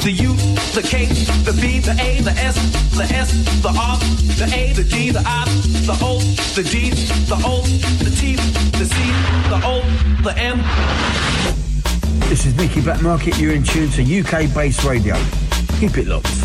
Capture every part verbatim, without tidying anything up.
the U, the K, the B, the A, the S, the S, the R, the A, the D, the I, the O, the G, the O, the T, the C, the O, the M. This is Nicky Black Market. You're in tune to U K-based radio. Keep it locked.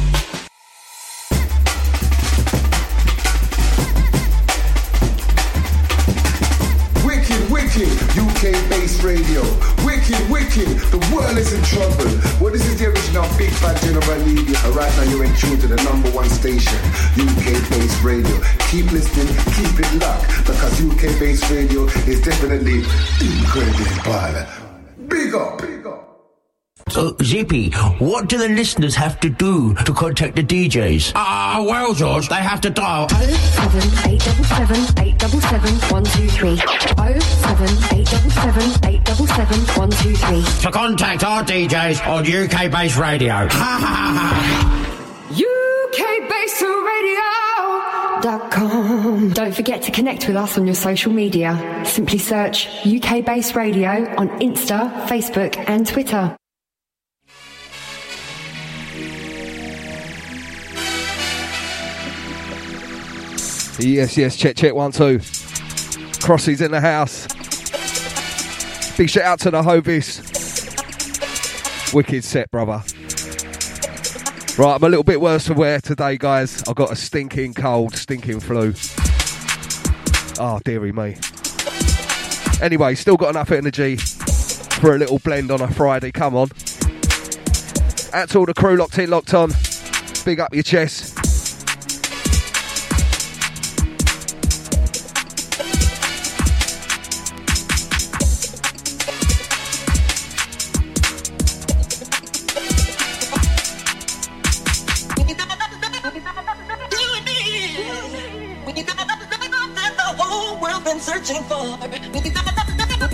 U K-based radio. Wicked, wicked, the world is in trouble. Well, this is the original Big Fat General Media. And right now you're in tune to the number one station, U K-based radio. Keep listening, keep it locked, because U K-based radio is definitely incredible. Big up, big up. So, Zippy, what do the listeners have to do to contact the D Js? Ah, uh, well, George, they have to dial oh seven eight seven seven eight seven seven one two three oh seven eight seven seven eight seven seven one two three to contact our D Js on U K-based radio. U K-based radio dot com. Don't forget to connect with us on your social media. Simply search U K-based radio on Insta, Facebook and Twitter. Yes, yes, check, check, one, two. Crossy's in the house. Big shout out to the Hovis. Wicked set, brother. Right, I'm a little bit worse for wear today, guys. I've got a stinking cold, stinking flu. Oh, dearie me. Anyway, still got enough energy for a little blend on a Friday. Come on. Out to all the crew locked in, locked on. Big up your chest. Searching for you and me. You got the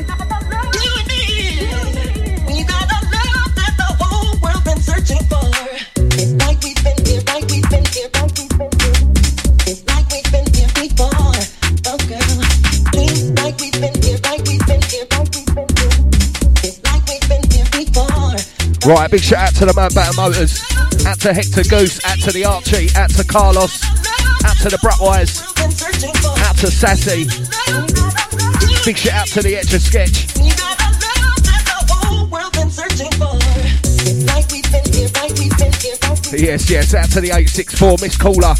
love that the whole world been searching for. It's like we've been here, like we've been here, like we've been here. It's like we've been here before. Oh girl, please, like we've been here, like we've been here, like we've been here. It's like we've been here before. Right, big shout out to the Man Batter Motors, out to Hector Goose, out to the Archie, out to Carlos, out to the Brutwise, out to Sassy. Big shout out to the Etch a Sketch. Yes, yes, out to the eight six four Miss Caller.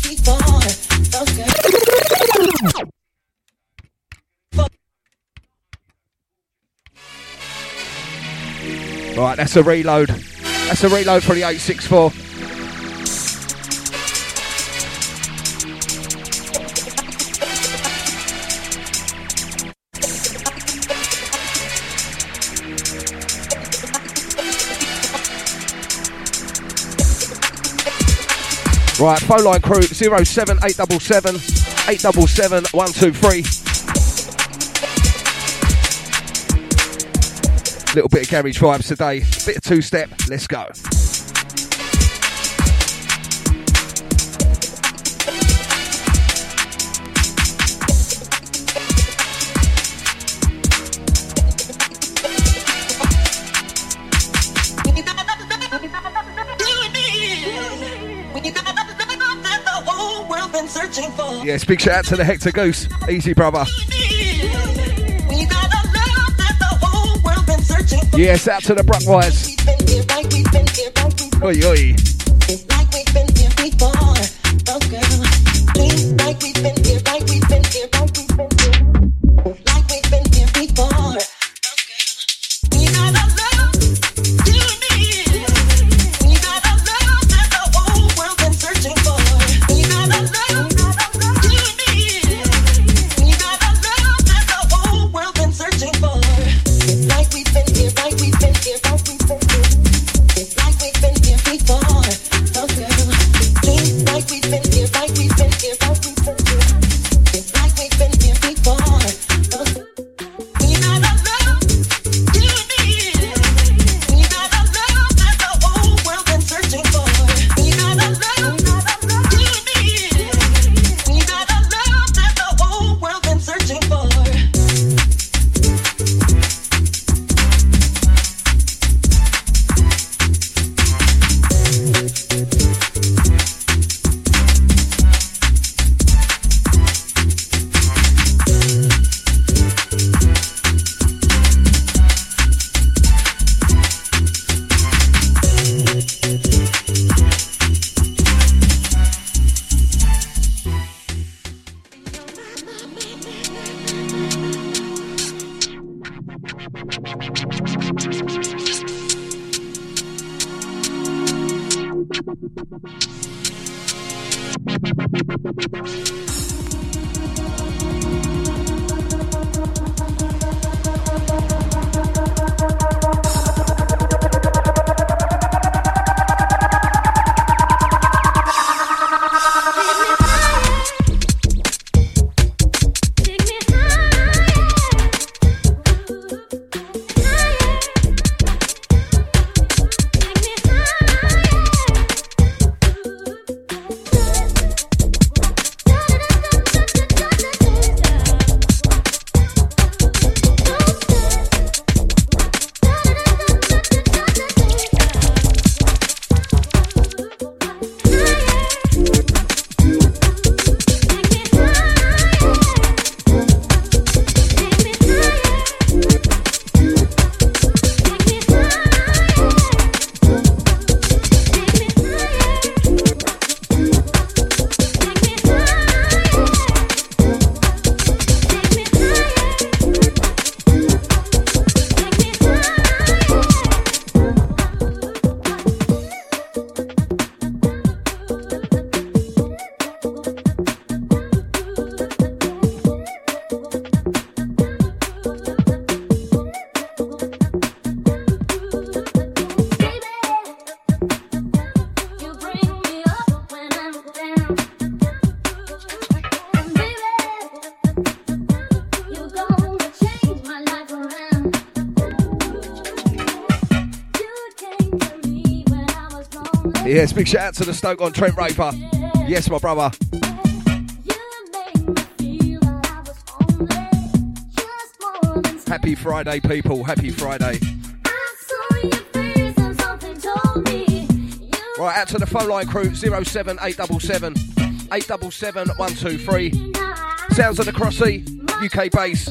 Right, that's a reload. That's a reload for the eight six four. Right, phone line crew, zero seven eight seven seven eight seven seven one two three. Little bit of garage vibes today, bit of two-step, let's go. Yes, big shout out to the Hector Goose. Easy, brother. Yes, out to the Brutwise. Oi, oi. It's like we've been here before. Okay. Yes, big shout out to the Stoke on Trent Raper. Yes, my brother. Happy Friday, people. Happy Friday. Right, out to the phone line crew, zero seven eight seven seven, eight seven seven, one two three. Sounds of the Crossy, U K bass.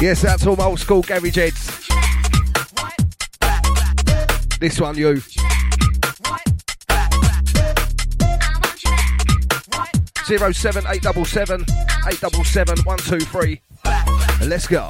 Yes, that's all my old school garage heads. This one, you. Zero seven eight double seven eight double seven one two three. Let's go.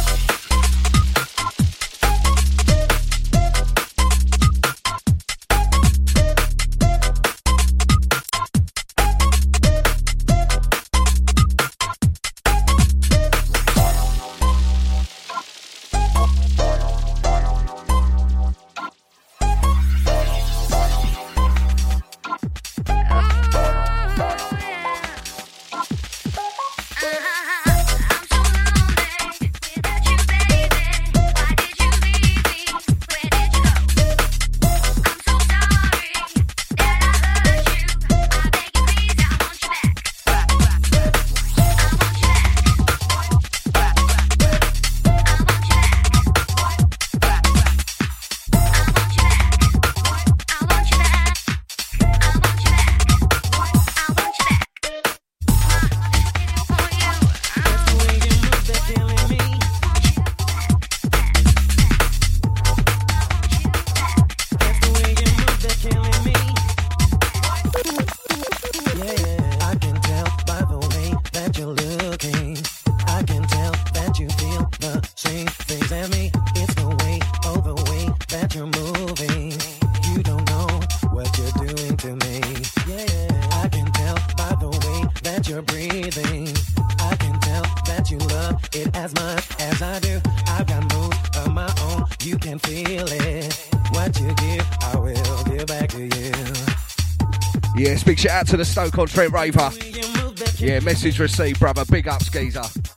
Shout out to the Stoke-on-Trent Raver. Yeah, message received, brother. Big up, Skeezer.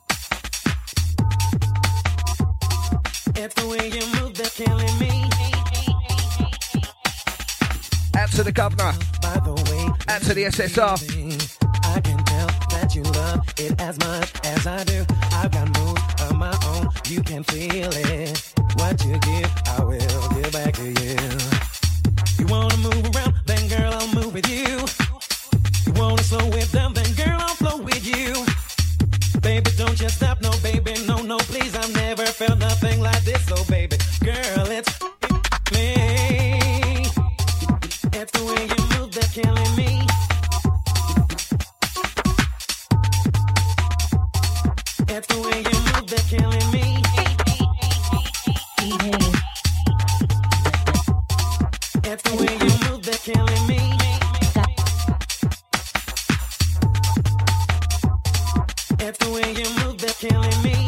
Out to the Governor. Out to the S S R. I can tell that you love it as much as I do. I've got moves of my own. You can feel it. What you give, I will give back to you. You wanna move around, then girl, I'll move with you. Wanna slow it down, then girl, I'll flow with you. Baby, don't you stop, no baby, no, no, please. I've never felt nothing like this, so baby, girl, it's me. It's the way you move that's killing me. It's the way you move that's killing me. It's the way you move that's killing me. It's the way you move that's killing me.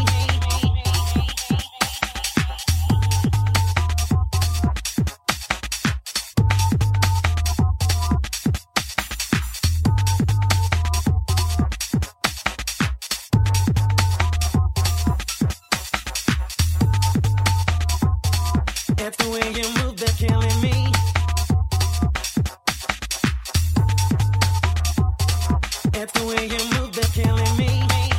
It's the way you move that's killing me. It's the way you move that's killing me.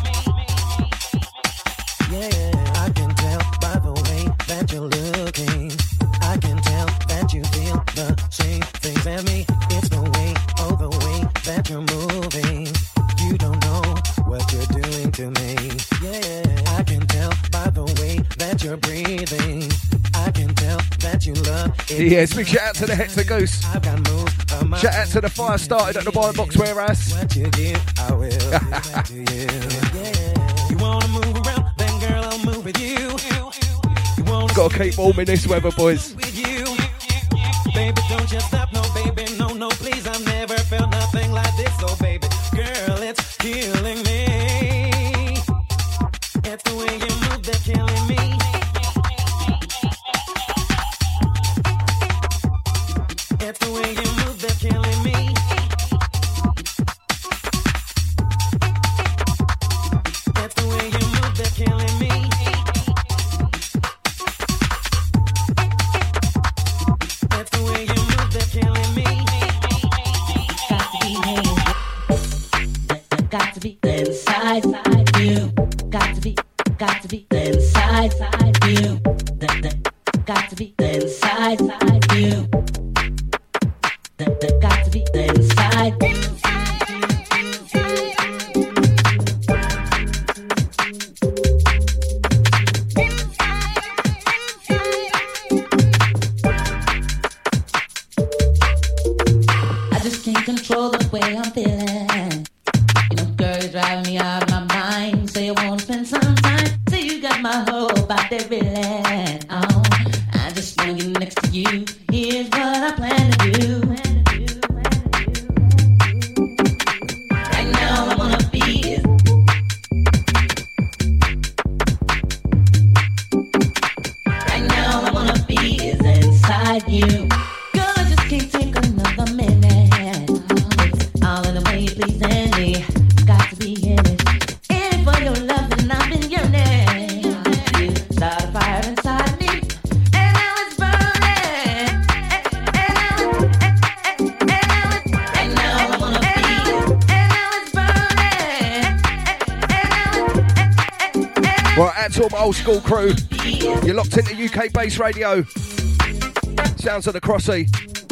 I can tell by the way that you're looking. I can tell that you feel the same things as me. It's the way, oh the way that you're moving. You don't know what you're doing to me. Yeah, I can tell by the way that you're breathing. I can tell that you love it. Yes, big shout out to the Hector Goose. Shout out to the fire started at the Bottom Box Warehouse. What you give, I will give back to you. Yeah. You wanna move around, then girl, I'll move with you. You wanna Gotta keep warm in this weather, boys. with you. Baby, don't you stop, no baby, no, no, please. I've never felt nothing like this, so baby, girl, it's killing me. It's the way you move that's killing me. It's the way you move that's killing me. It's the way you move that's killing me. It's the way you move that's killing me. Got to be inside you. Got to be, got to be inside you. Got to be inside you. Got to be inside. know about that feeling. Oh, I just wanna get next to you. Here's what I plan to do. Right now I wanna be is Right now I wanna be is inside you. Girl, I just can't take another minute. It's all in the way you pleasing me. Got to be in it. In it for your love and I've been yearning. You start a fire inside me. And now it's burning. And, and now it's, and, and, and now it's, and now I wanna be it. And now it's burning. And, and now it's, and, and, and Right, out to all my old school crew. You're locked into U K Bass Radio. Sounds of the Crossy.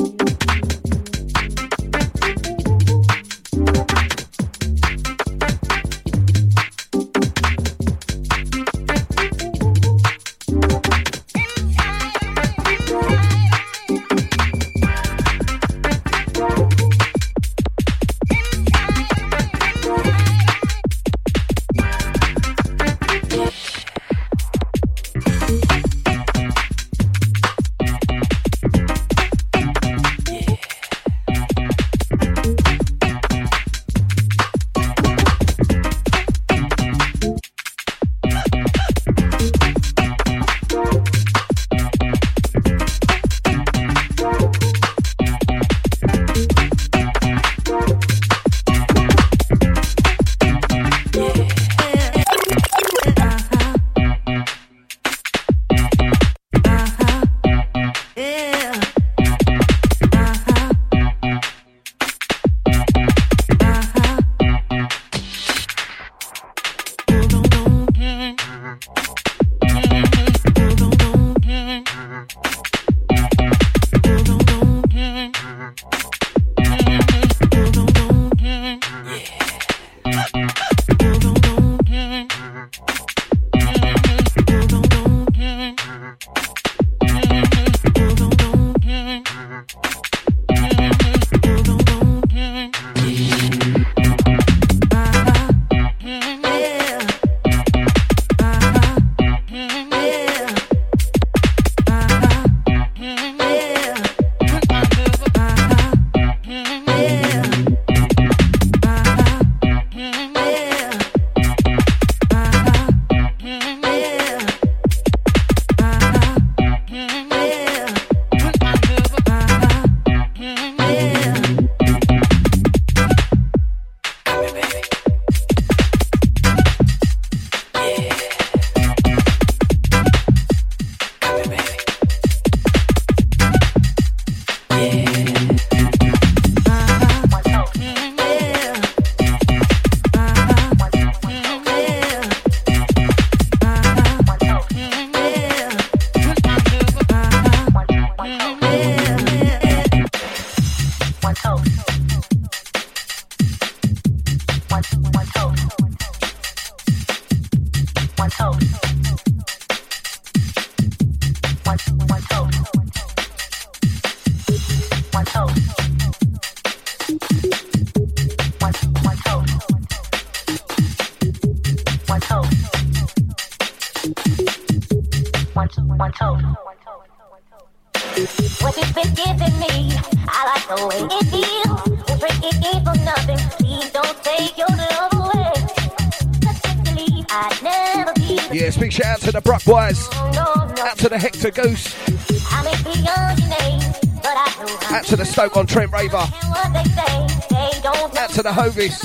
What you've been giving me, I like the way it feels. Won't break it in for nothing. Please don't take your love away. Particularly, I'd never be. Yeah, big shout out to the Bruck boys. No, no, no. Out to the Hector Goose. I may be beyond your name, but I know out to the Stoke on Trent Raver. and what they say. They don't Out to the Hovis.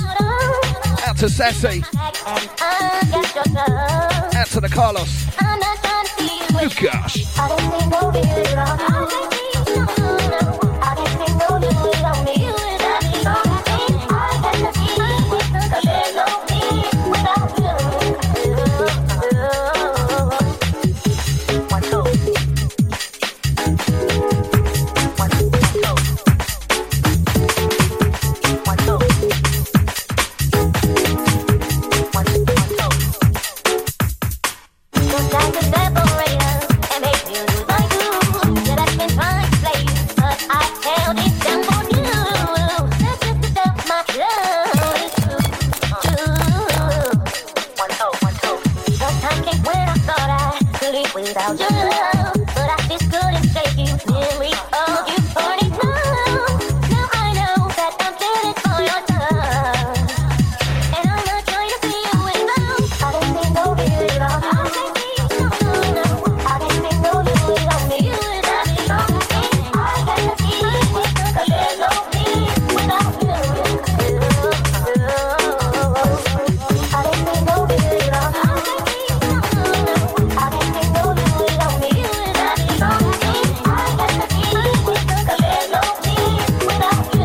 Out to Sassy. and unget your love. Out to the Carlos. I'm not trying to see you Oh with gosh. I didn't think no you without me. I didn't think no you without me. I got to see you, 'cause there's no me without you. One, two. One, two. One, two. One, two. Don't try to separate us and make you lose my groove. Yeah, that's been trying to play, but I held it down for you. That's just the stuff my love is true. One, two, one, two. Sometimes think when I thought I really without your love. But I just couldn't shake you. Memory of you burning now. Now I know that I'm feeling for your love. And I'm not trying to see you without. I didn't think no really without. I didn't think no, no, no. I didn't think no really without me. You without me. I can't see you. Cause there's no me without you. I didn't think no really without. I didn't think no, no, no. I didn't think no really without me. You without me. I can't see you. Cause there's no me without you.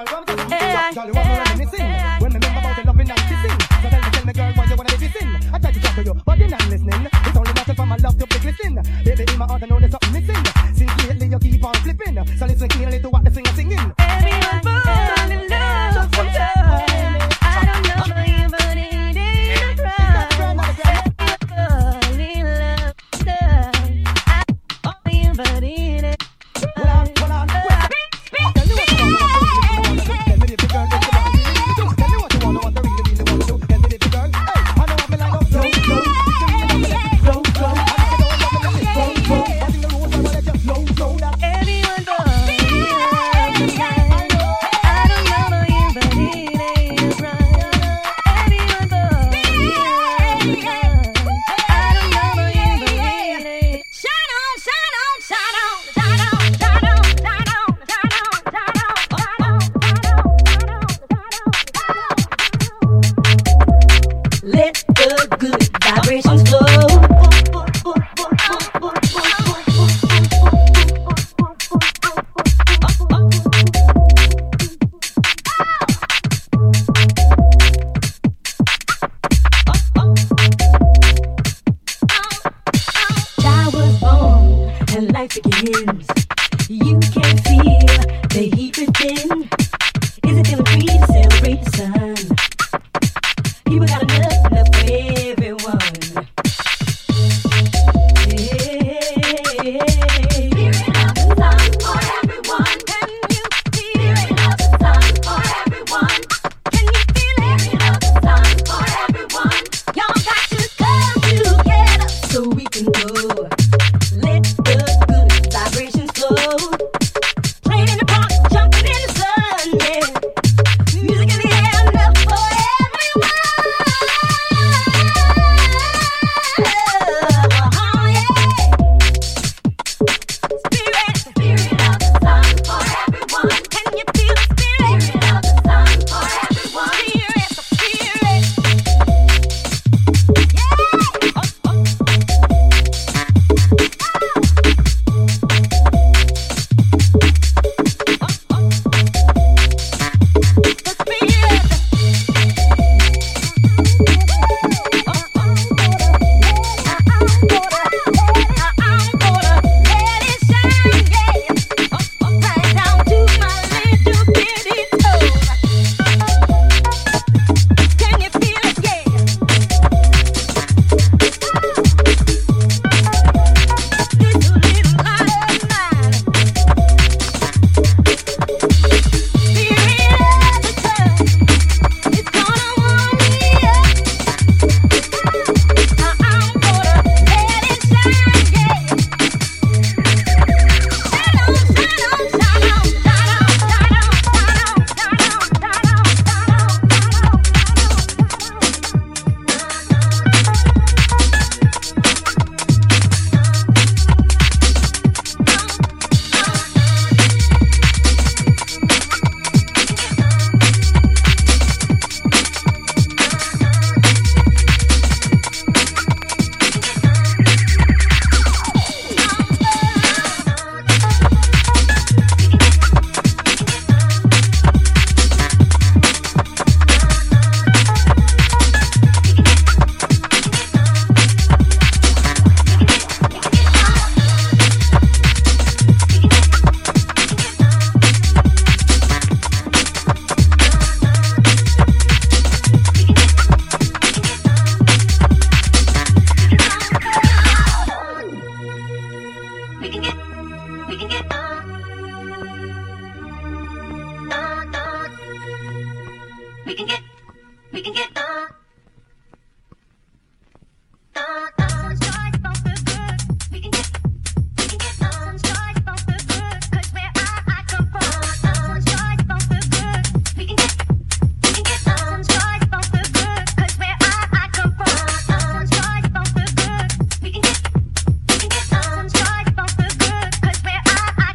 what I'm talking about. Girl, you want me reminiscing when me remember about the loving and kissing. So tell me, tell me, girl, why you wanna be kissing? I try to talk to you, but you're not listening. It's only natural for my love to be glistening. Baby, in my heart I know there's something missing. Since lately you keep on flipping, so listen keenly to what the singer singing. Everyone fall in love sometime. I don't know about you, but it ain't right. Everyone fall in love sometime. I don't know you, but it ain't right.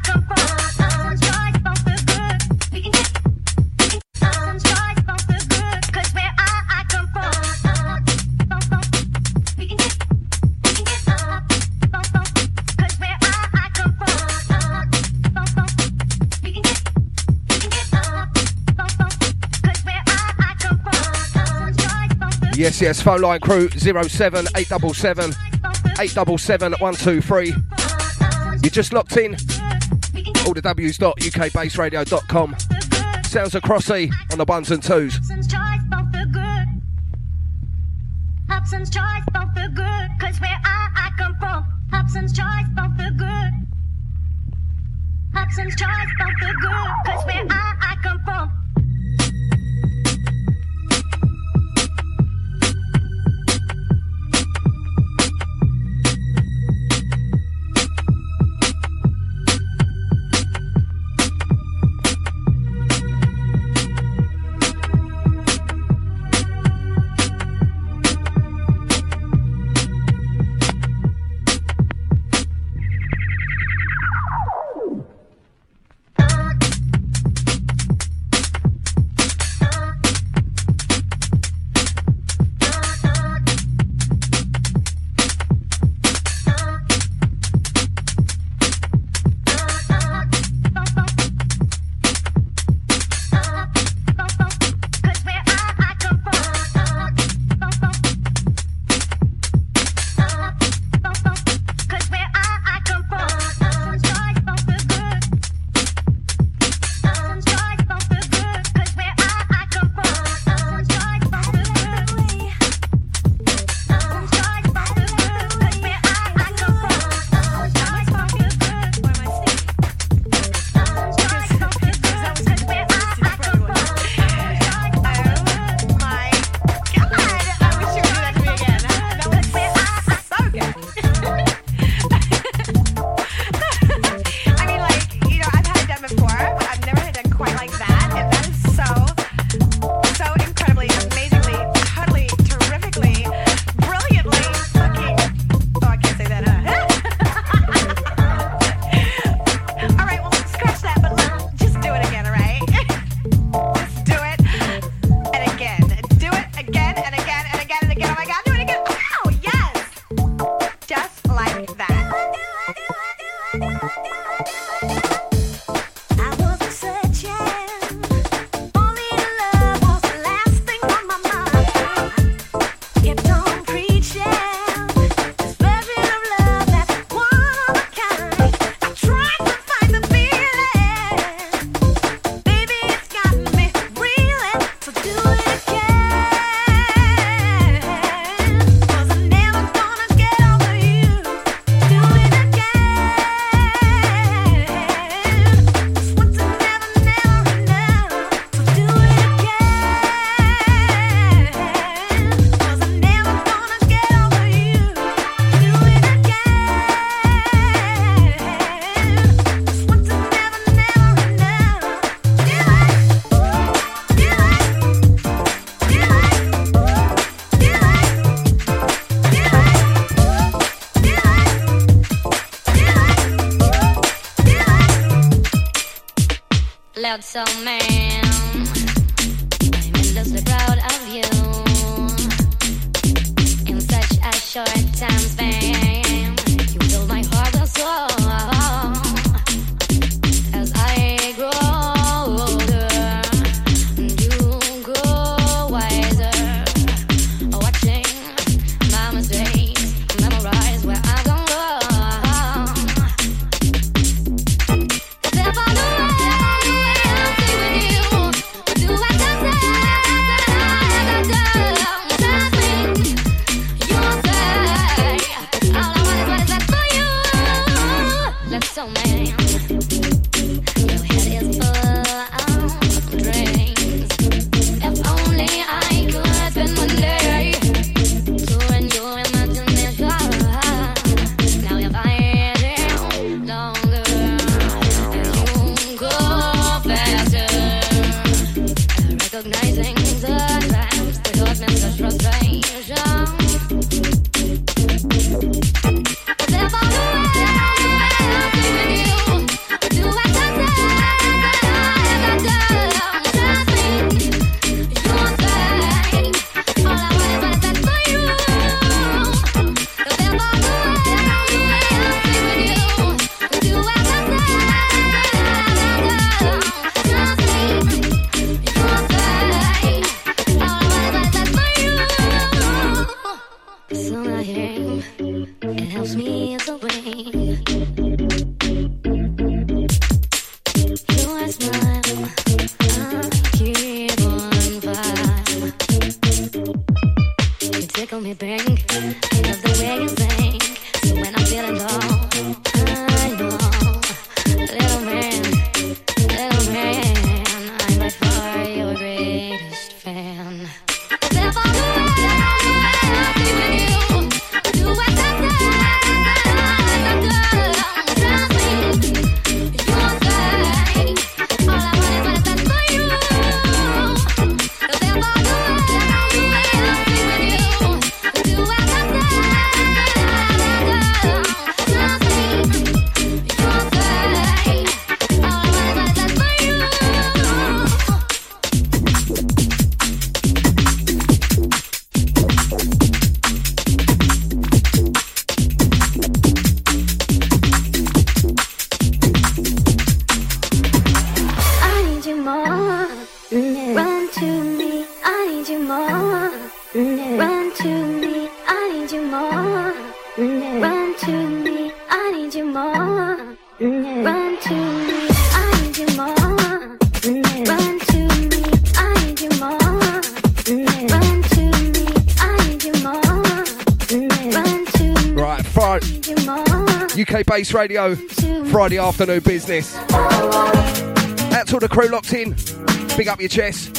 Sunshine, Yes, yes, phone line crew zero seven eight seven seven eight seven seven one two three. You just locked in. All the W's dot U K bass radio dot com. Sounds of Crossy on the ones and twos. Hobson's choice, both the good, cause where I, I come from. Hobson's choice, both the good. Hobson's choice, both the good, cause where I, I come from. Loud soul man, I'm endlessly proud of you. In such a short time span, you fill my heart with soul. As I grow older, you grow wiser. Watching my mistakes, memorize where I've gone wrong. 'Cause if I knew it, I knew it, I'd stay with you. But do I just say U K Bass Radio, Friday afternoon business. Out to all the crew locked in. Big up your chest.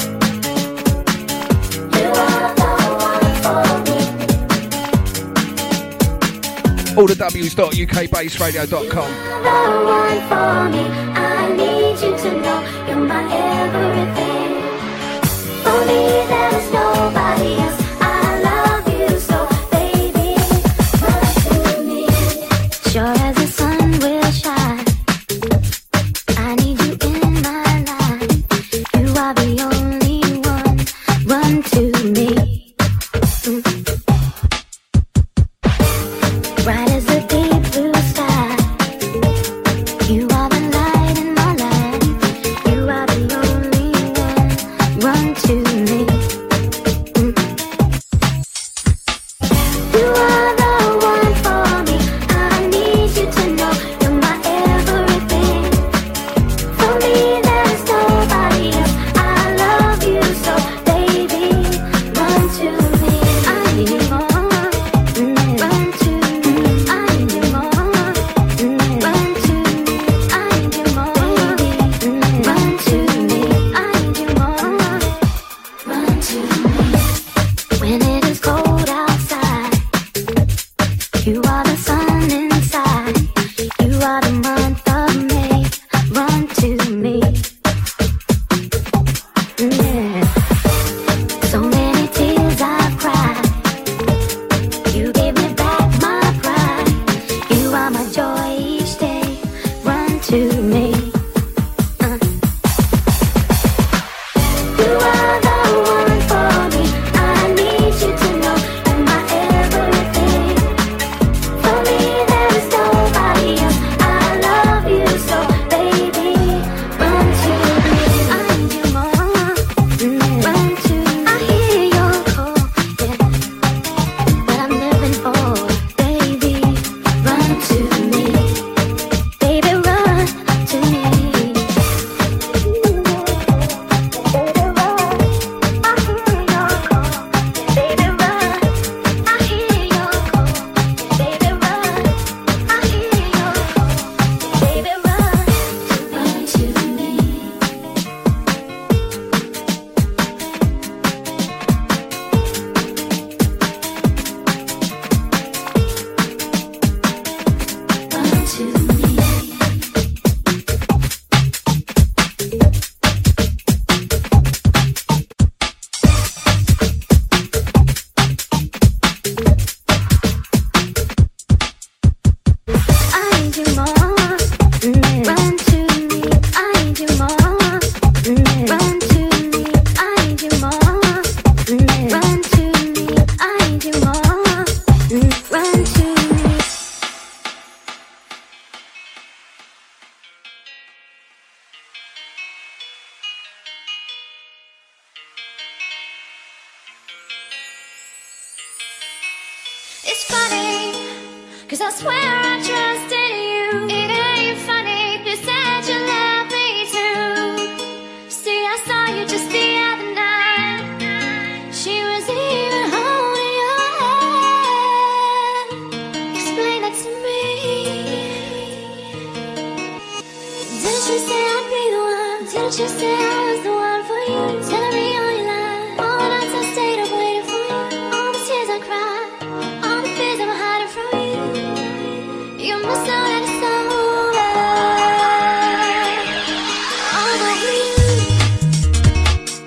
All the W's dot U K bass radio dot com. The one for me, I need you to know you're my everything. For me, there's nobody else. I love you so, baby. Run to me. Sure as the sun will shine, I need you in my life. You are the only one. Run to me. Bright as the deep blue sky, you are the light in my life. You are the only one. Run to me. Mm. You are the one for me. I need you to know you're my everything. For me, there's nobody else. I love you so, baby. Run to me. I need you more. Mm. Run to me. I need you more. Mm. Run to me. I need you more. Baby. Mm. Run to me. I need you more. Run to me. When it is cold outside, you are the sun inside. You are the month of May. Run to me. Yeah. So many tears I've cried. You gave me back my pride. You are my joy each day. Run to me. Uh. You are the one for me. I need you to know you're my everything. For me, there's nobody else. I love you so, baby. Run to me. I need you more. Mm. Run to me. I hear your call, yeah. What I'm living for, baby. Run to me. Baby, run to me. Baby, run. I hear your call. Baby, run. I hear your call. Baby, run. I hear your call. Baby, run. Run to me. Run to me. I need you more. Mm. Run to me. I need you more. Mm. Run to me. I need you more. Mm. Run to me. I need you more. Mm. Run to me. It's funny, cause I swear I trusted you. It ain't funny, you said you love me too. See, I saw you just the other night. She was even holding your hand. Explain that to me. Didn't you say I'd be the one? Didn't you say I was the one for you? Telling me all your lies. All the nights I stayed up waiting for you. All the tears I cried. All the fears I'm hiding from you. You must know that it's over. All about you.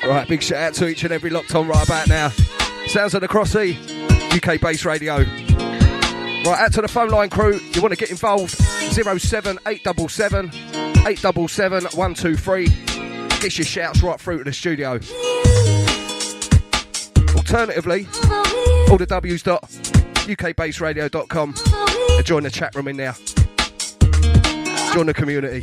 Right, big shout out to each and every locked on right about now. Sounds of the Crossy, U K Bass Radio. Right, out to the phone line crew. You want to get involved? zero seven eight seven seven eight seven seven one two three. Get your shouts right through to the studio. Alternatively, all the W's dot U K bass radio dot com and join the chat room in there. Join the community.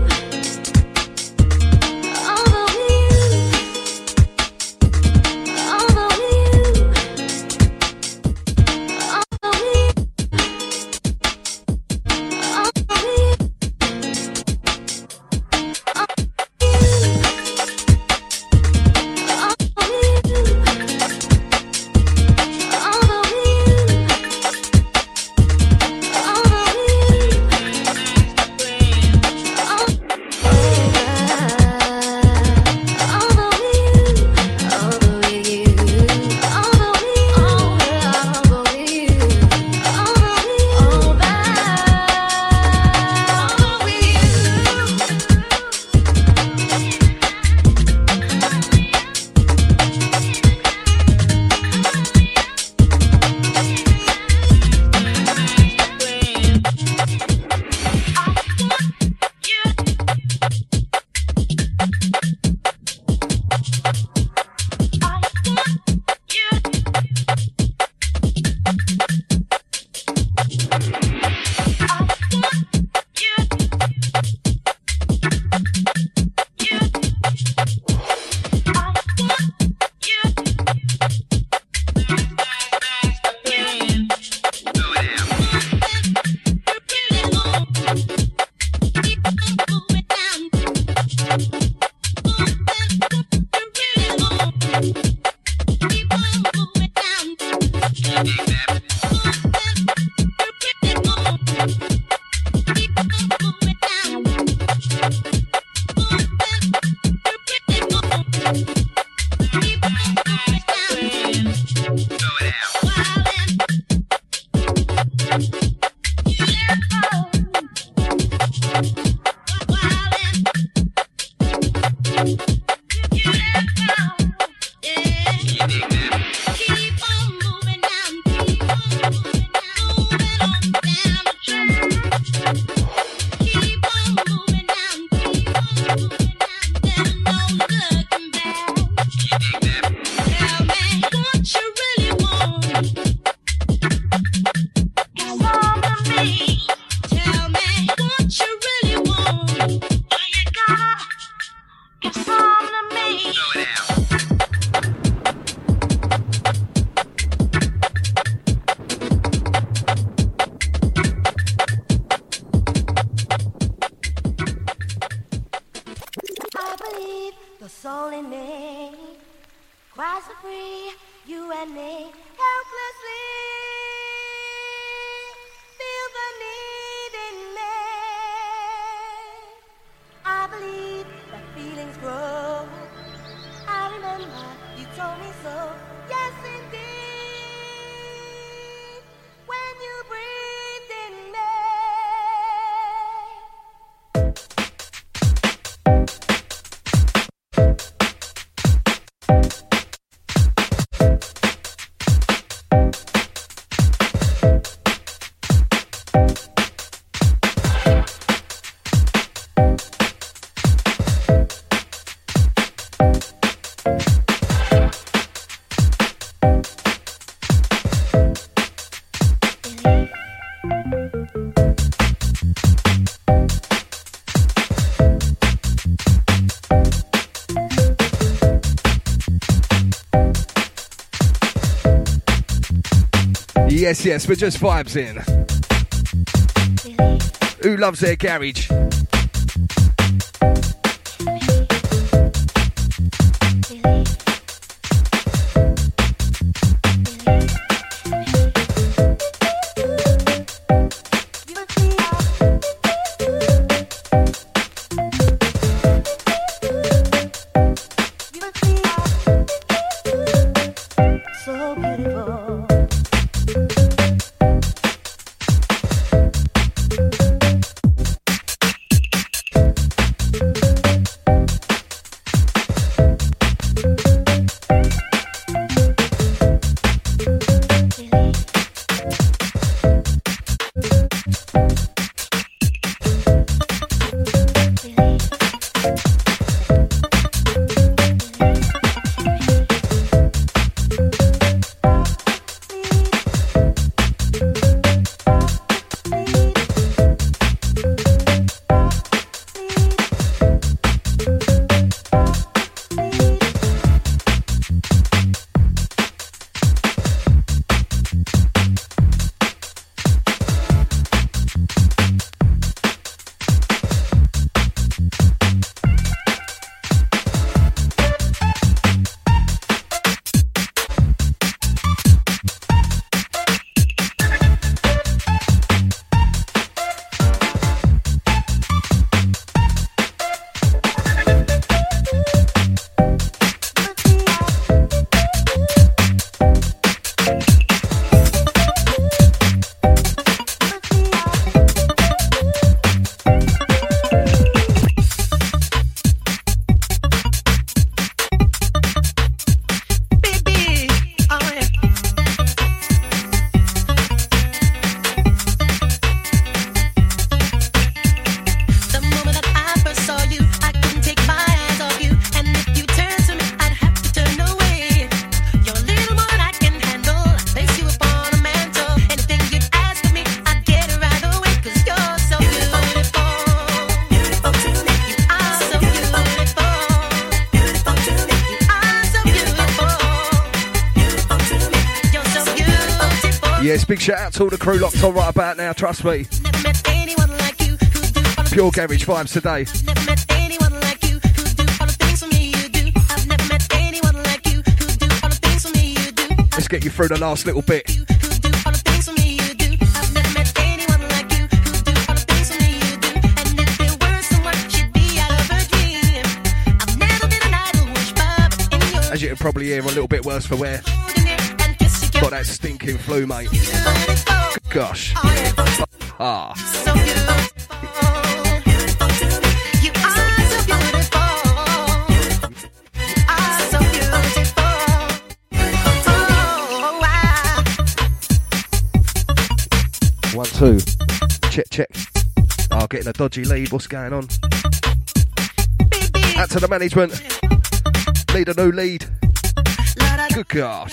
Yes, yes, we're just vibes in. Who loves their garage? big shout out to all the crew locked on right about now, trust me. Pure garage vibes today. Let's get you through the last little bit. As you can probably hear, a little bit worse for wear. Got that stinking flu, mate. Gosh. Ah. One, two. Check, check. Oh, getting a dodgy lead. What's going on? Out to the management. Need a new lead. Good gosh.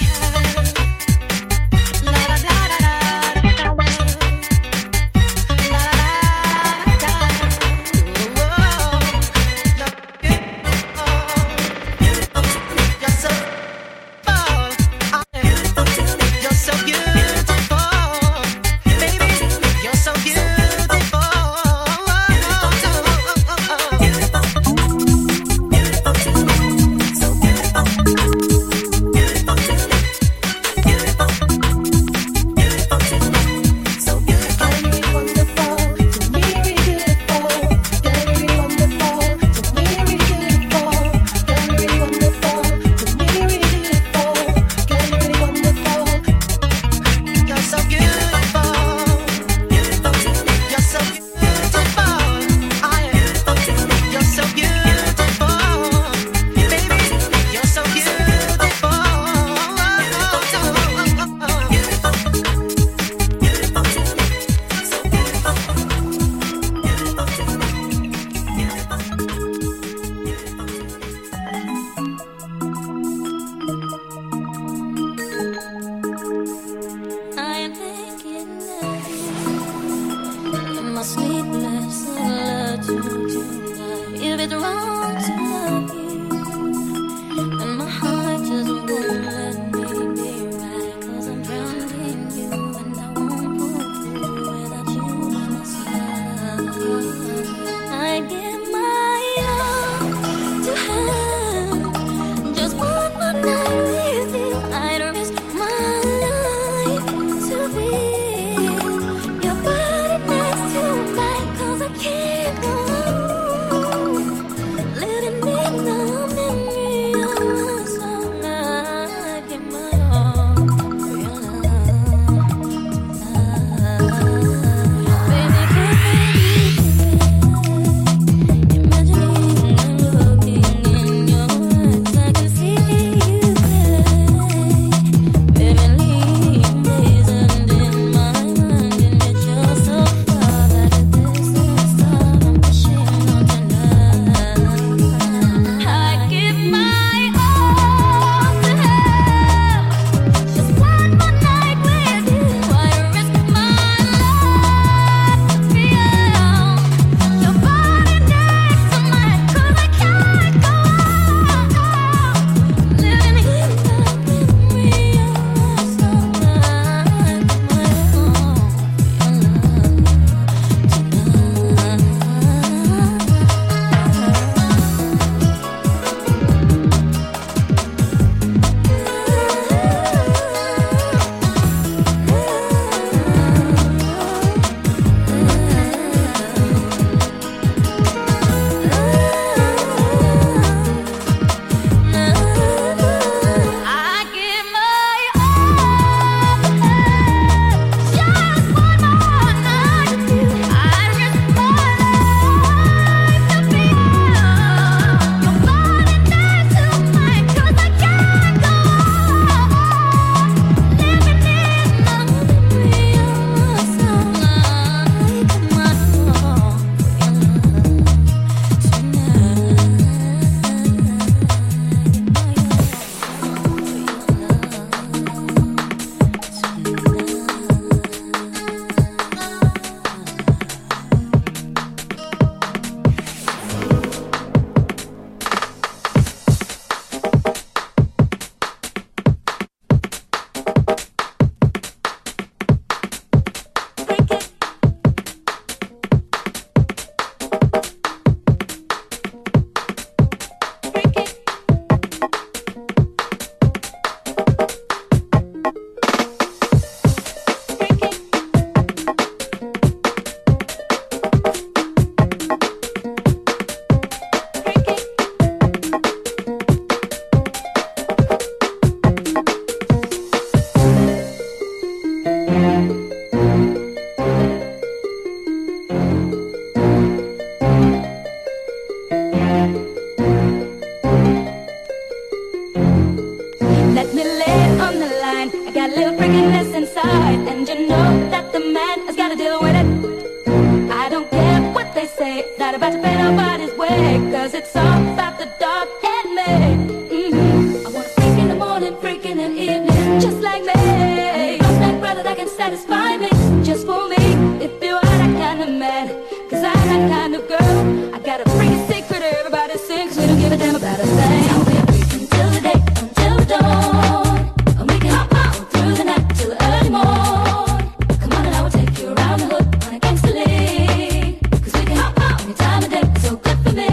they say, not about to pay nobody's way, cause it's all about the dark and me. Mm-hmm. I wanna freak in the morning, freak in the evening, just like me. I need a black brother that can satisfy me, just for me. If you are that kind of man, cause I'm that kind of girl. I got a freaking secret everybody sings, we don't give a damn about a thing. I'll be a freak until the day, until the dawn, and we can hop on through the night till the early morn. Come on and I will take you around the hood on a gangster league, cause we can hop on any time of day, it's so good for me.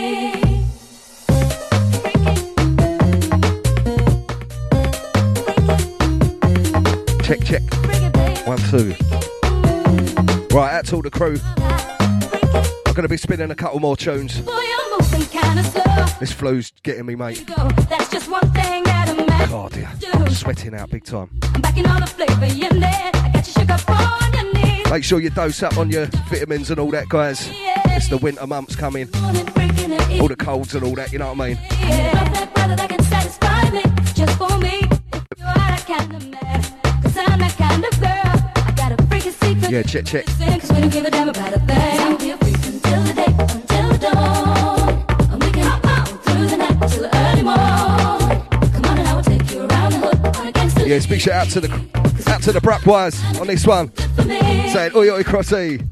Check, check. One, two. Right, out to all the crew. I'm going to be spinning a couple more tunes. This flow's getting me, mate. That's just one thing that a man God, yeah. I'm sweating out big time. I'm backing all the flavor in there. I got you shook up on your knees. Make sure you dose up on your vitamins and all that, guys. It's the winter months coming. All the colds and all that, you know what I mean? Yeah, love that brother that can satisfy me, just for me. You are that kind of man, cause I'm that kind of girl. I got a freaking secret. Yeah, check, check. Cause we don't give a damn about a thing. I'll be a freak until the day, until the dawn. And we can hop on through the night till the early morn. Come on and I will take you around the hood on a gangster. Yeah, big shout out to the out to the Bruck Wires on this one. Saying oi oi crossy.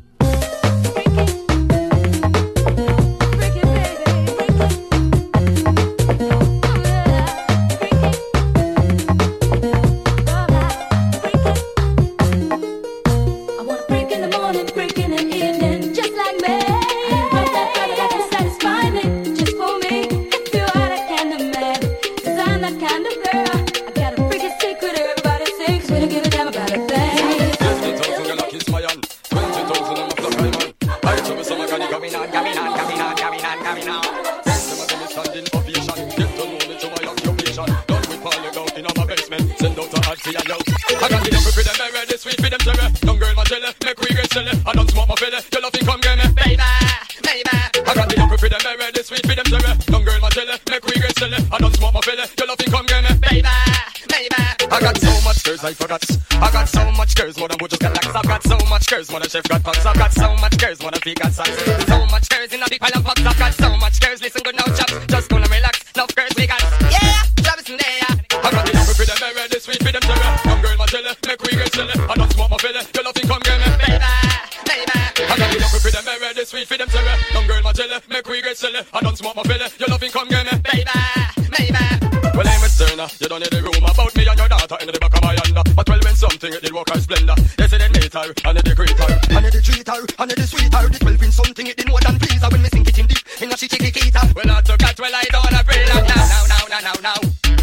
Chef got pots, I've got so much girls, wanna be got socks. So much girls in a big pile of pots, I've got so much girls, listen good now chops, just gonna relax, enough girls we got. Yeah, Travis in there. I got the number for them, they're ready, sweet for them, cherry. Young girl, my jelly, make we get silly. I don't smoke my belly, you love me, come get me, baby, baby. I got the number for them, they're ready, sweet for them, cherry. Young girl, my jelly, make we get silly. I don't smoke my belly, you love me, come get me, baby, baby. Well, I'm a Turner, you don't need the room about me and your daughter in the back of my under. But well, when something it did work out splendor. They say they made her, and they greet her, and they treat her, and they sweet her. The twelve in something it did more than please her. When me sink it in deep, in a she take it her. Well, I took that, well, I don't wanna pray now, now, now, now, now, now.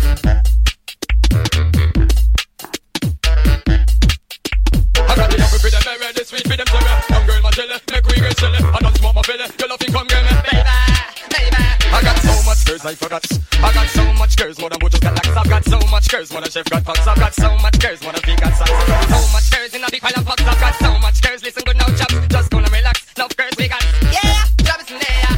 I got the apple for them, they're ready, sweet for them, sorry. Young girl, my jelly, make we get silly. I don't smoke my belly, you love me, come get me, baby, baby. I got so much girls, I forgot. I got so much girls, more than butchers got locks. I've got so much girls, more than chef got pots. I've got so much girls, more than pig got socks. So much girls in a big pile of pots. I've got so much girls, listen good now, chops. Just gonna relax, enough girls we got. Yeah, Travis in there.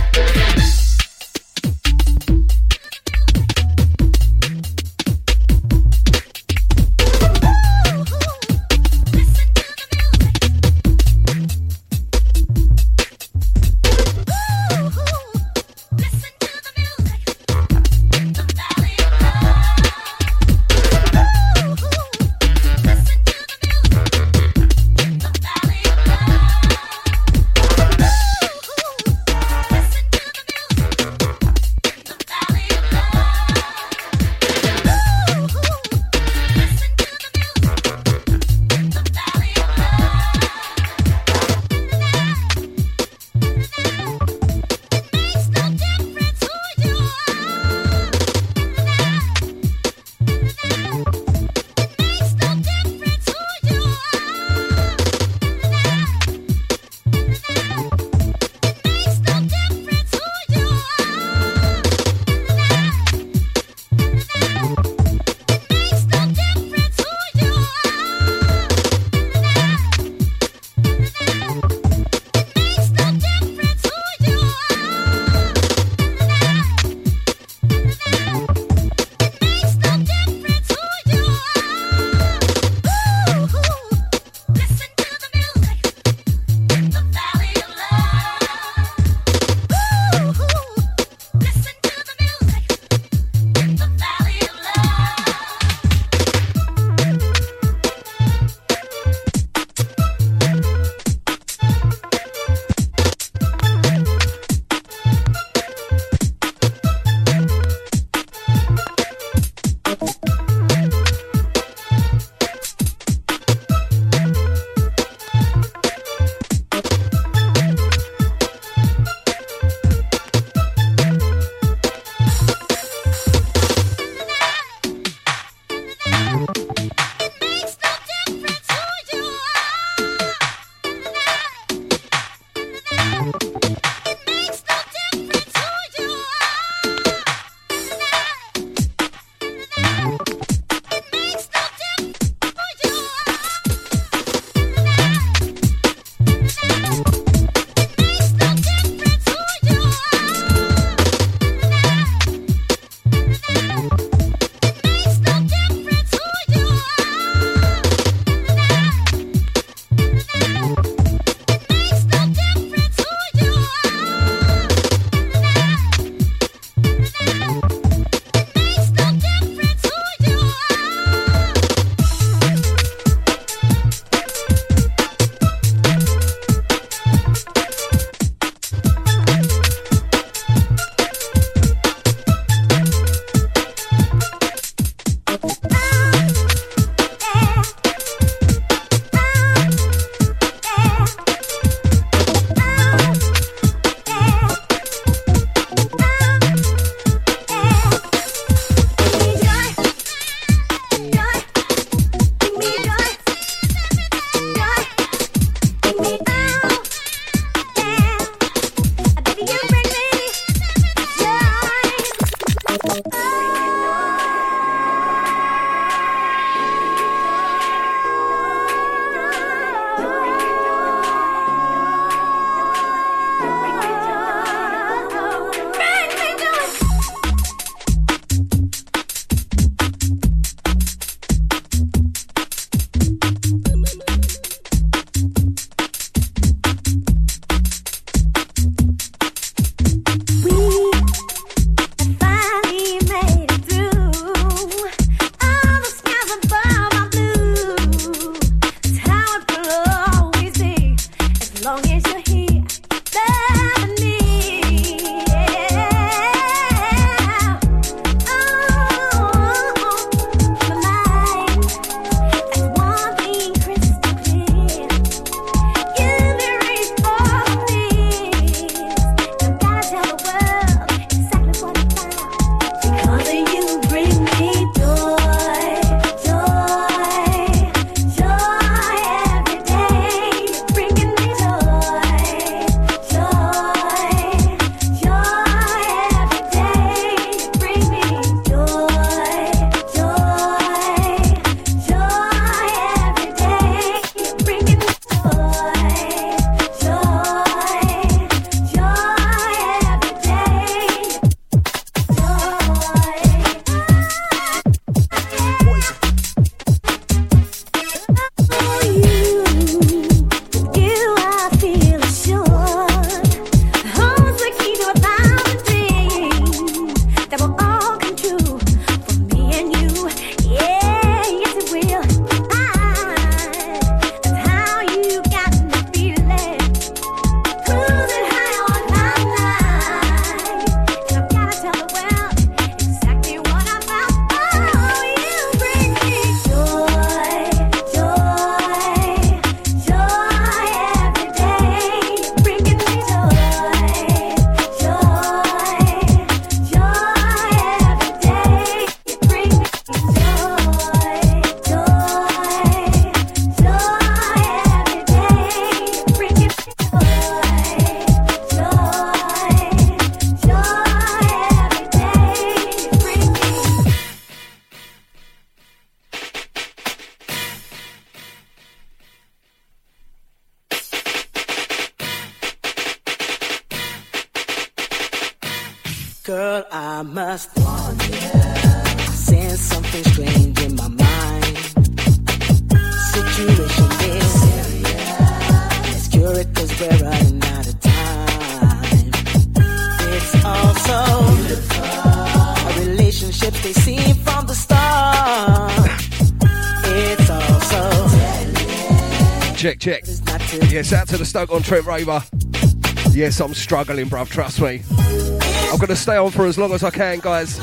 Girl, I must warn you. Sense something strange in my mind. Situation is serious. Let's cure it cause we're running out of time. It's also beautiful. A relationship they see from the start. It's also check, check. Yes, out to the Stoke-on-Trent raver. Yes, I'm struggling, bruv, trust me. I'm going to stay on for as long as I can, guys.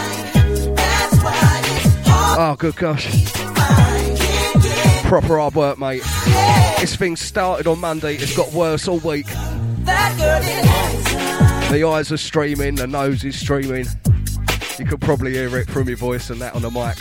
Oh, good gosh. Proper hard work, mate. This thing started on Monday. It's got worse all week. The eyes are streaming. The nose is streaming. You could probably hear it from your voice and that on the mic.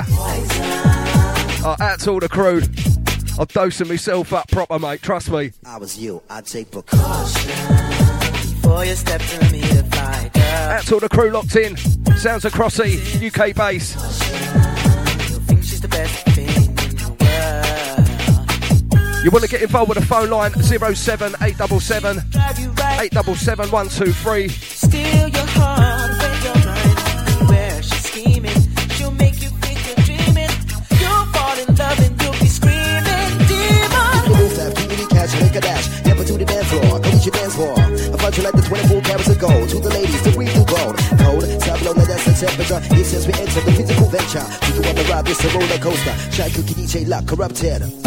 Oh, out to all the crew. I'm dosing myself up proper, mate. Trust me. I was you. I'd take precaution. Before you step to me to fight, girl. Out to all the crew locked in. Sounds of Crossy, U K bass. You think she's the best thing in the world. You want to get involved with the phone line zero seven eight seven seven eight seven seven one two three. Steal your heart when you're right. Where she's scheming, she'll make you think you're dreaming. You'll fall in love and you'll be screaming, demon. You move left, you catch, make a dash. Never to the dance floor, go with your dance floor. I find you like the twenty-four carats of gold. To the ladies, the breathe through gold. Cold, top below, now that's the temperature. It says we enter the physical venture. You can want to ride this a roller coaster. Shy cookie D J lock, corrupted. Uh.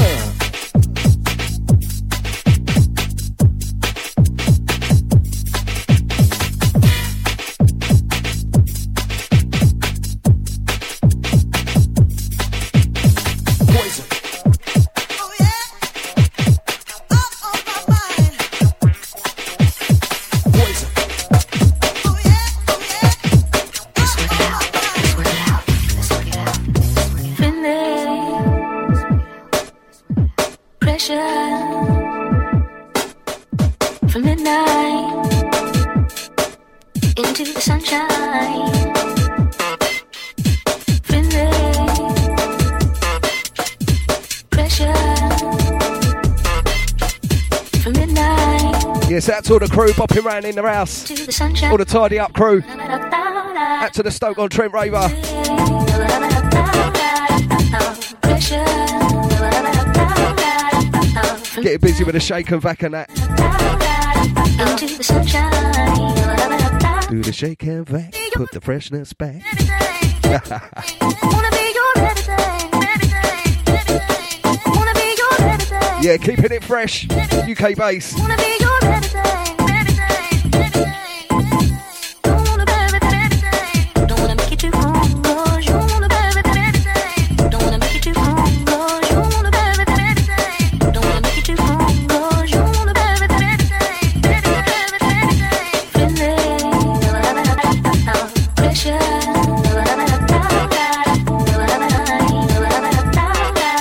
Yes, out to all the crew bopping round in the house. All the tidy up crew. Out to the Stoke-on-Trent raver. Getting busy with the shake and vac and that. Do the shake and vac, put the freshness back. Yeah, keeping it fresh. U K bass.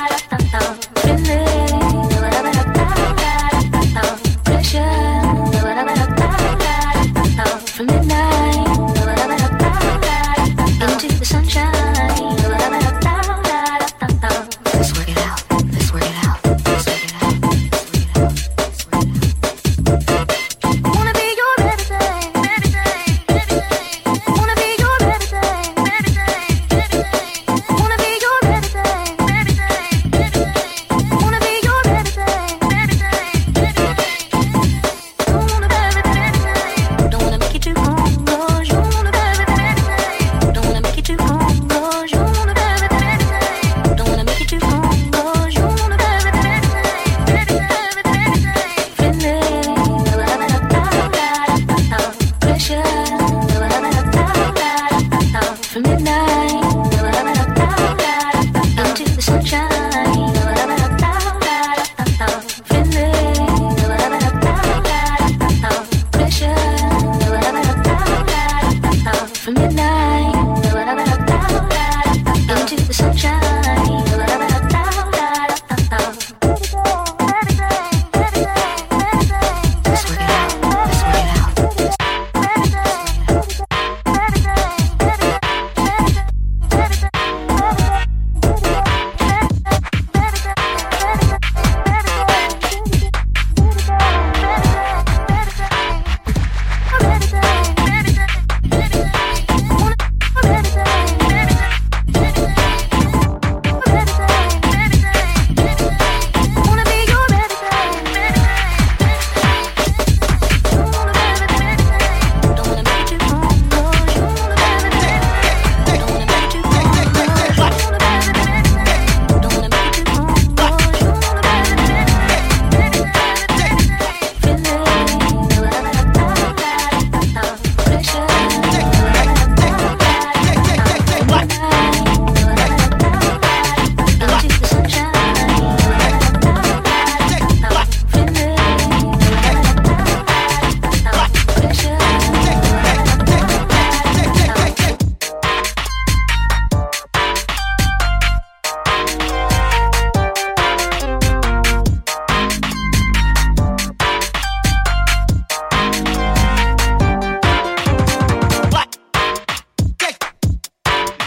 Pressure.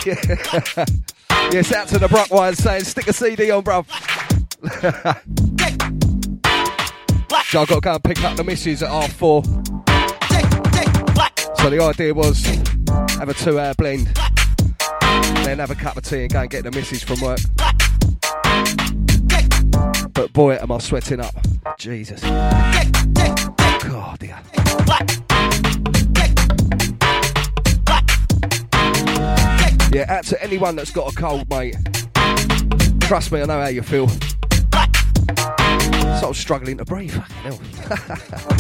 Yeah. Yes, out to the Brockwise saying, stick a C D on, bruv. So I've got to go and pick up the missus at half four. So the idea was have a two hour blend, then have a cup of tea and go and get the missus from work. But boy, am I sweating up. Jesus. God, dear. Yeah, out to anyone that's got a cold, mate. Trust me, I know how you feel. Sort of struggling to breathe. Fucking hell.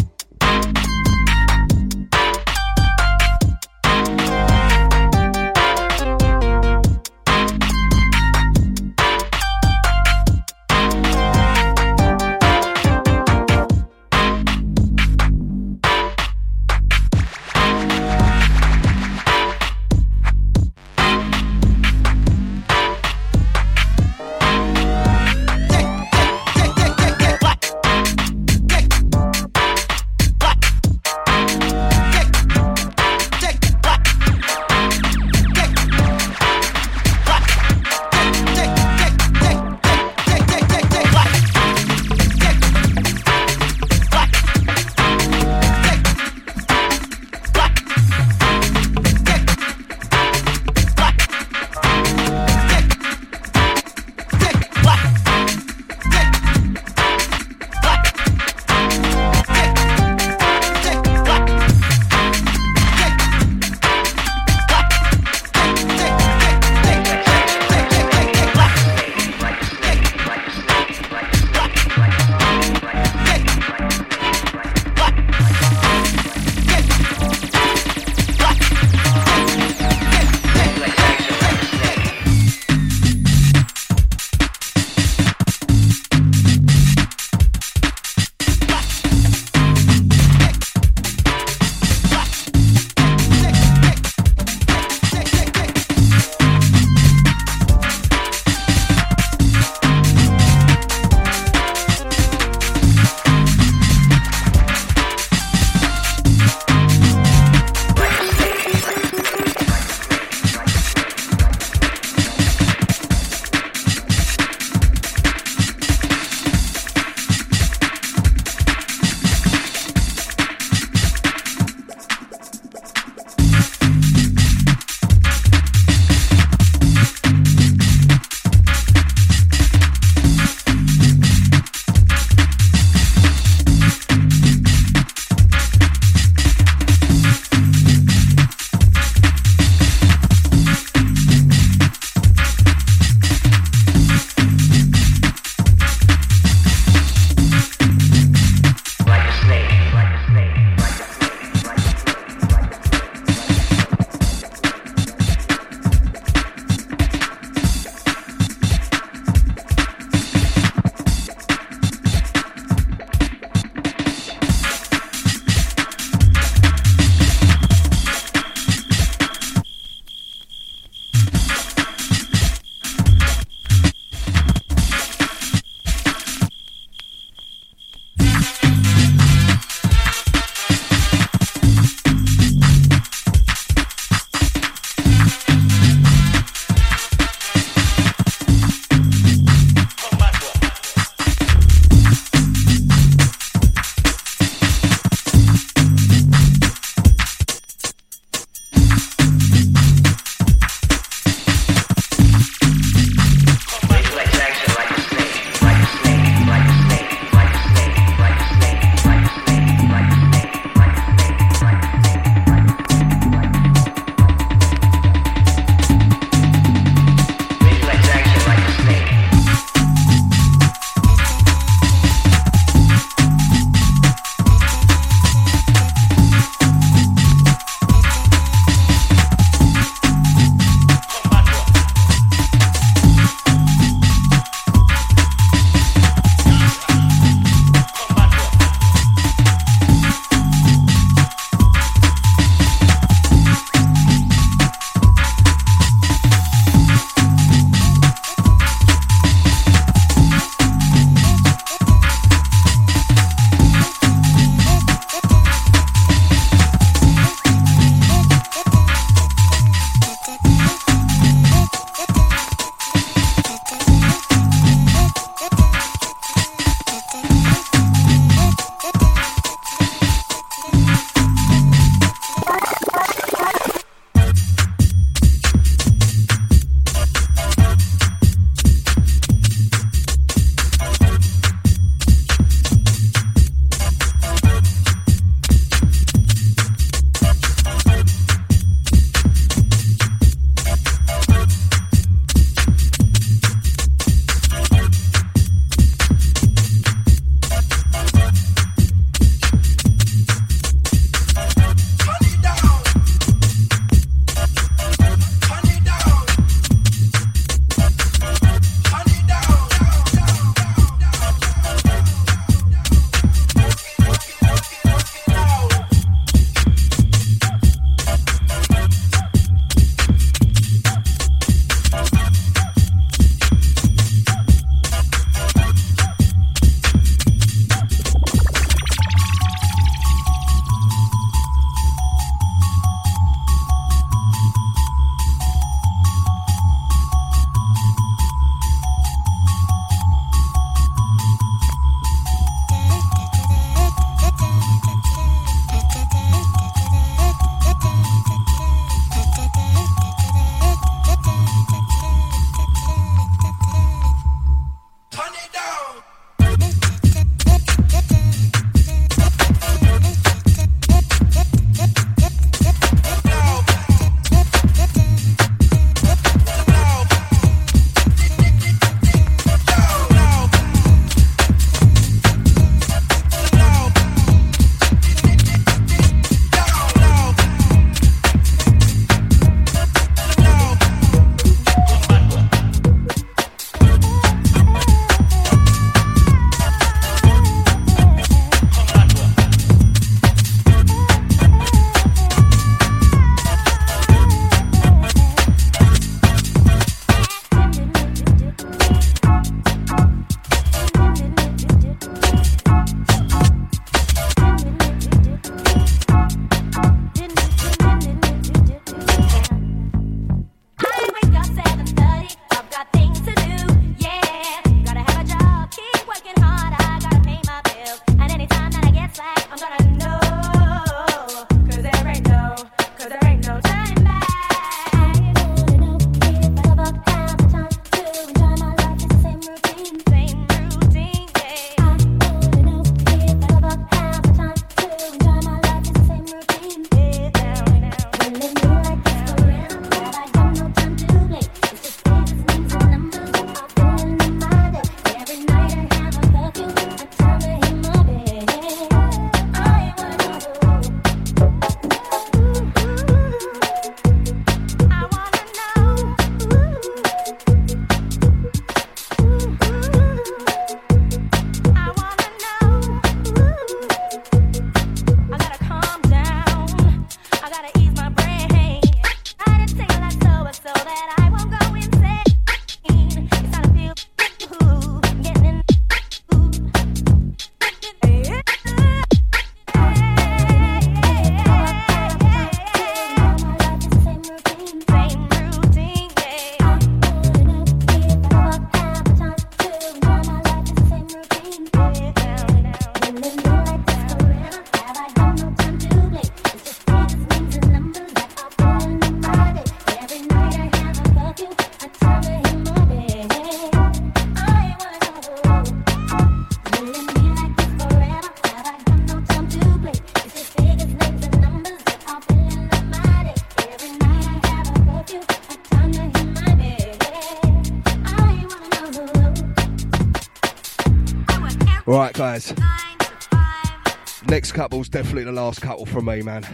Right, guys. Next couple's definitely the last couple from me, man.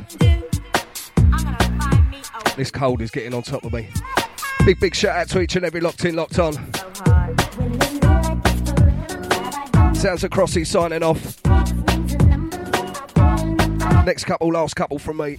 This cold is getting on top of me. Big, big shout out to each and every locked in, locked on. Sounds of Crossy signing off. Next couple, last couple from me.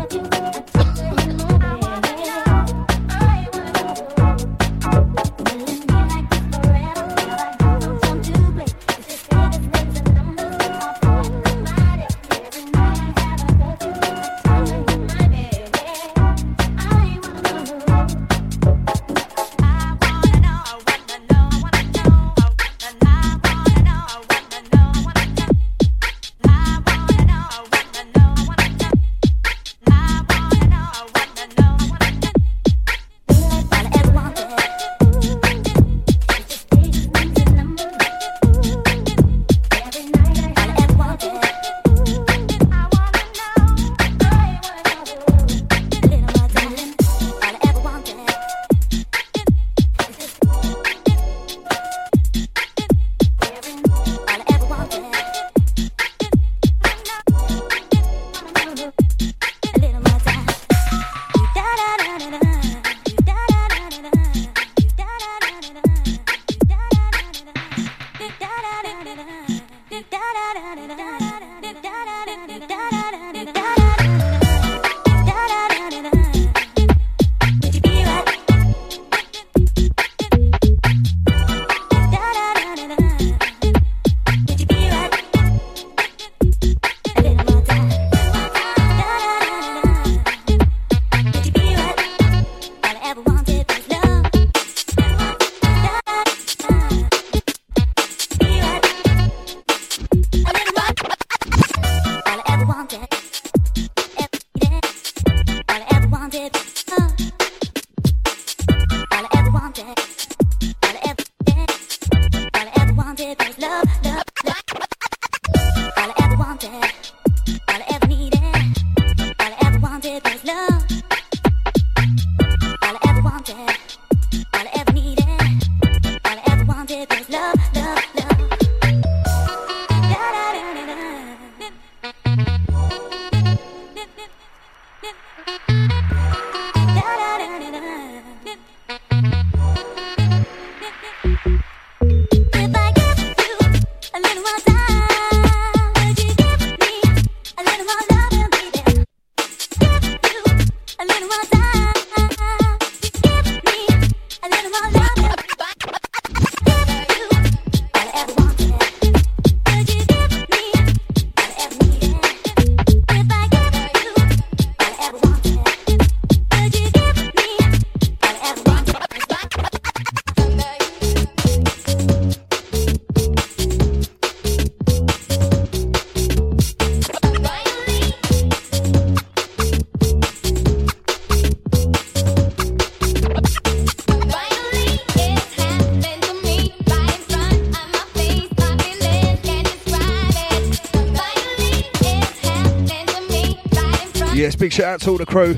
Yes, big shout out to all the crew.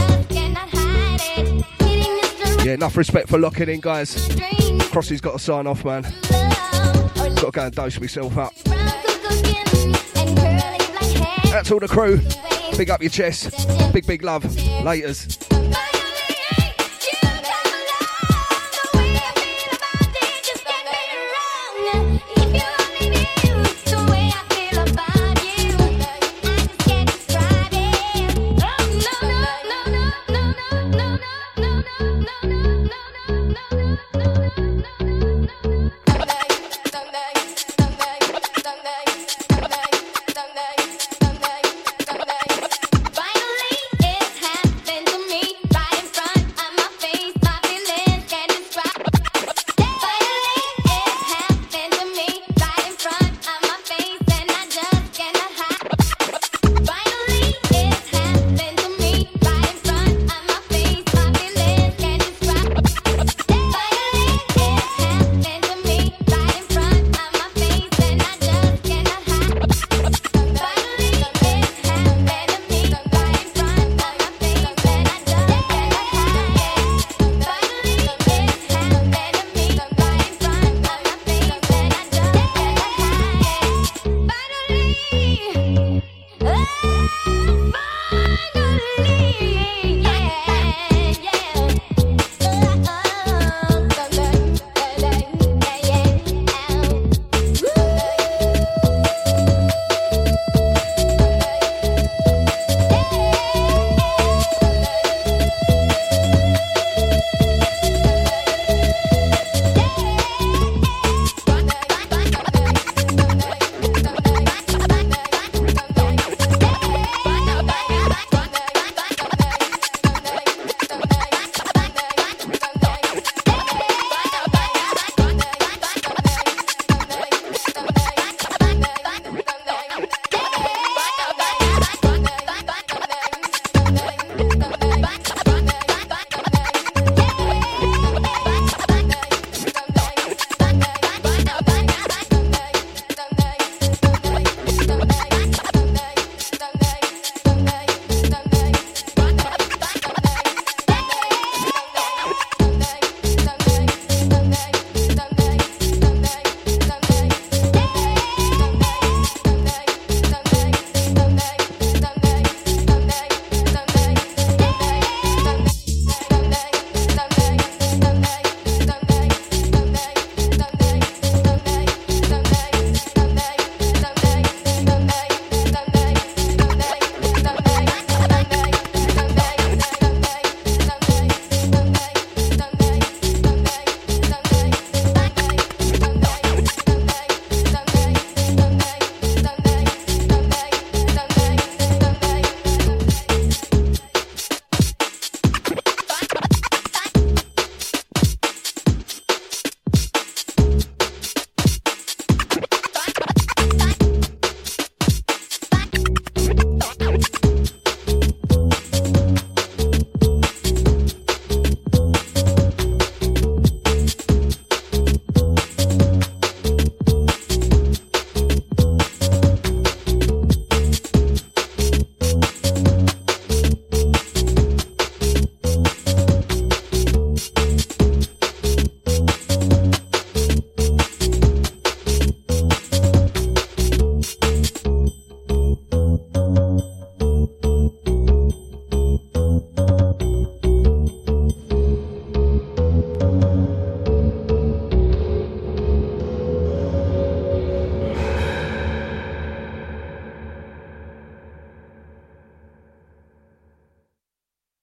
Yeah, enough respect for locking in, guys. Crossy's got to sign off, man. Got to go and dose myself up. Out to all the crew. Big up your chest. Big, big love. Laters.